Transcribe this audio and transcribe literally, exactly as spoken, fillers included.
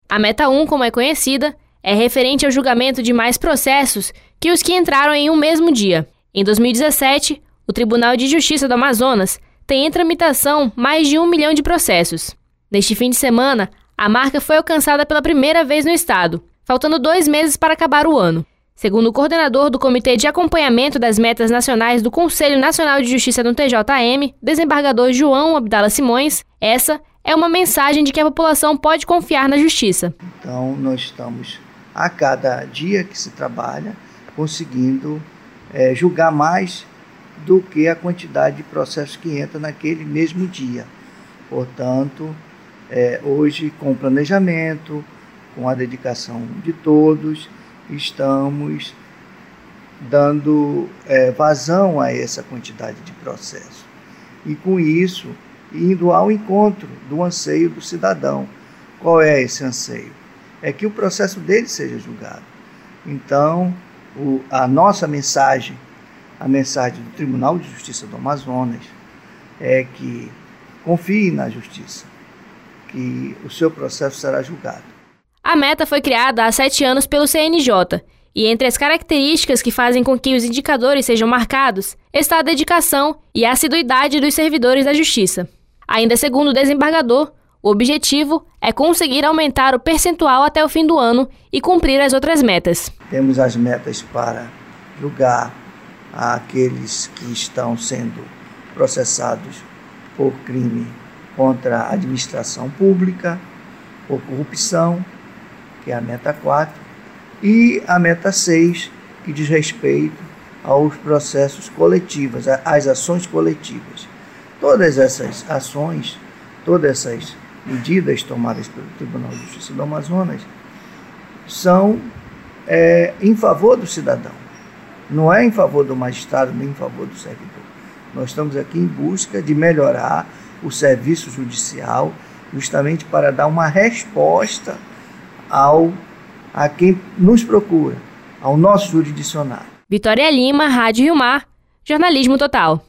A Meta um, como é conhecida, é referente ao julgamento de mais processos que os que entraram em um mesmo dia. Em dois mil e dezessete, o Tribunal de Justiça do Amazonas tem em tramitação mais de um milhão de processos. Neste fim de semana, a marca foi alcançada pela primeira vez no estado, faltando dois meses para acabar o ano. Segundo o coordenador do Comitê de Acompanhamento das Metas Nacionais do Conselho Nacional de Justiça do T J M, desembargador João Abdala Simões, essa é uma mensagem de que a população pode confiar na justiça. Então, nós estamos, a cada dia que se trabalha, conseguindo é, julgar mais do que a quantidade de processos que entra naquele mesmo dia. Portanto, é, hoje, com o planejamento, com a dedicação de todos, estamos dando é, vazão a essa quantidade de processos. E com isso, indo ao encontro do anseio do cidadão. Qual é esse anseio? É que o processo dele seja julgado. Então, o, a nossa mensagem, a mensagem do Tribunal de Justiça do Amazonas, é que confie na justiça, que o seu processo será julgado. A Meta foi criada há sete anos pelo C N J, e entre as características que fazem com que os indicadores sejam marcados está a dedicação e a assiduidade dos servidores da Justiça. Ainda segundo o desembargador, o objetivo é conseguir aumentar o percentual até o fim do ano e cumprir as outras metas. Temos as metas para julgar aqueles que estão sendo processados por crime contra a administração pública, por corrupção, que é a meta quatro, e a meta seis, que diz respeito aos processos coletivos, às ações coletivas. Todas essas ações, todas essas medidas tomadas pelo Tribunal de Justiça do Amazonas são é, em favor do cidadão. Não é em favor do magistrado, nem em favor do servidor. Nós estamos aqui em busca de melhorar o serviço judicial, justamente para dar uma resposta ao, a quem nos procura, ao nosso jurisdicionário. Vitória Lima, Rádio Rio Mar, Jornalismo Total.